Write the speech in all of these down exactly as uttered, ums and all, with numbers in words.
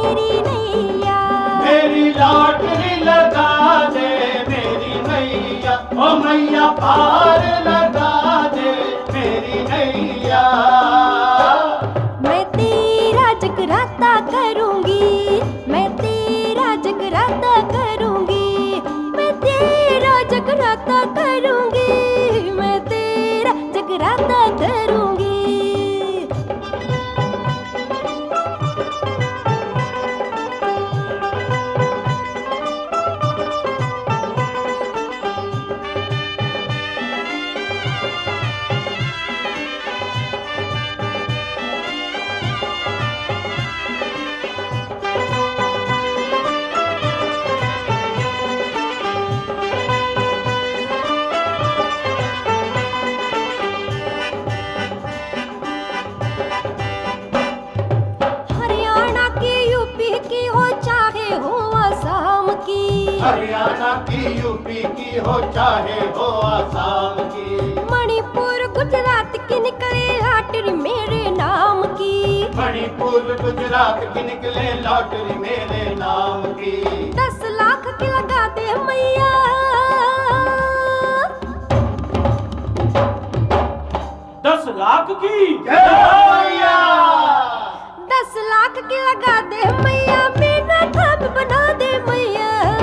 मेरी नैया। मेरी लॉटरी लगा दे मेरी नैया, ओ मैया पार लगा दे मेरी नैया। मैं तेरा जगराता करूंगी, मैं तेरा जगराता करूंगी, मैं तेरा जगराता करूंगी, मैं तेरा जगराता करूंगी। हरियाणा की यूपी की हो चाहे हो आसाम की, मणिपुर गुजरात की निकले लॉटरी मेरे नाम की। मणिपुर गुजरात की निकले लॉटरी मेरे नाम की। दस लाख की लगा दे मैया, दस लाख की मैया, दस लाख की लगा दे मैया, मेरा काम बना दे मैया।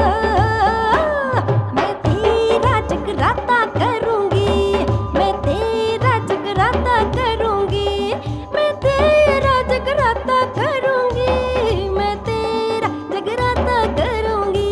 मैं तेरा जगराता करूंगी, मैं तेरा जगराता करूंगी, मैं तेरा जगराता करूंगी, मैं तेरा जगराता करूंगी।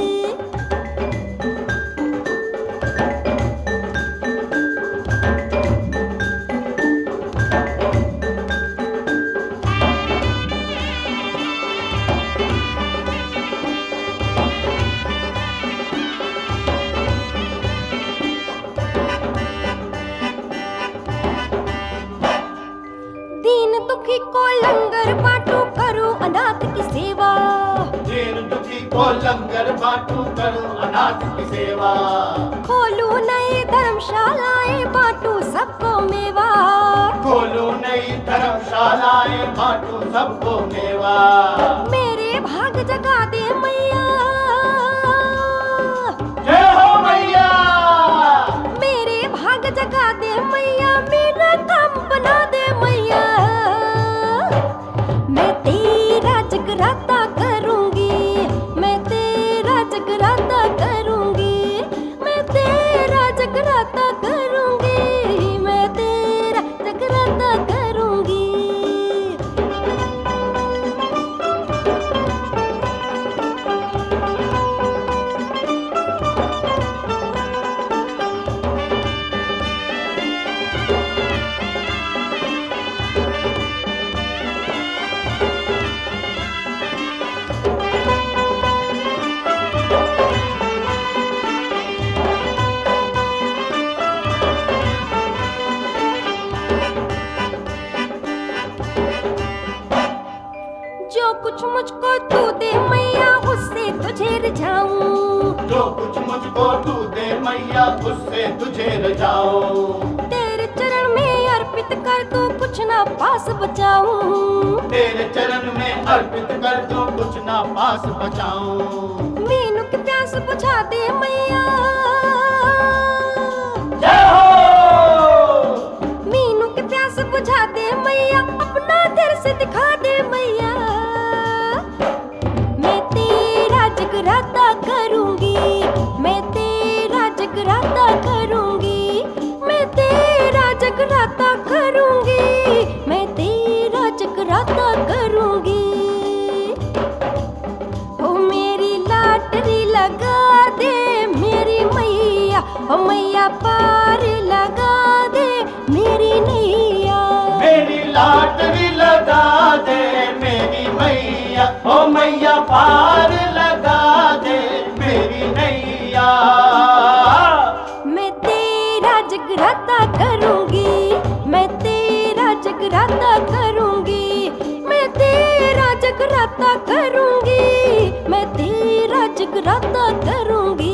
दीन दुखी को लंगर बांटू करूं अनाथ की सेवा, दीन दुखी को लंगर बांटू करूं अनाथ की सेवा। खोलूं नई धर्मशालाएं बांटू सबको मेवा, खोलूं नई धर्मशालाएं बांटू सबको मेवा। मेरे भाग जगा दे मैया, जय हो मैया। मेरे भाग जगा दे मैया, मेरा काम बना दे मैया। मैं तेरा जगराता करूंगी, मैं तेरा जगराता करूंगी, मैं तेरा जगराता करूंगी, मैं तेरा जगराता करूंगी। जो कुछ मुझको तू दे मैया, उससे तुझे रिझाऊं, जो कुछ मुझको तू दे मैया, उससे तुझे रजाऊं। तेरे चरण में अर्पित कर तू कुछ ना पास बचाऊं, तेरे चरण में अर्पित कर तू कुछ ना पास बचाऊं। मीनू की प्यास बुझा दे मैया, जय हो। मीनू की प्यास बुझा दे मैया, अपना दिल से दिखा दे मैया। मैं तेरा जगराता करूंगी, मैं तेरा जगराता करूंगी, मैं तेरा जगराता करूंगी, मैं तेरा जगराता करूंगी। ओ मेरी लॉटरी लगा दे मेरी मैया, ओ मैया पार लगा दे मेरी नैया। मेरी लॉटरी लगा दे मेरी मैया, ओ मैया पार लगा दे मेरी नैया। मैं तेरा जगराता करूंगी, मैं तेरा जगराता करूंगी, मैं तेरा जगराता करूंगी, मैं तेरा जगराता करूंगी।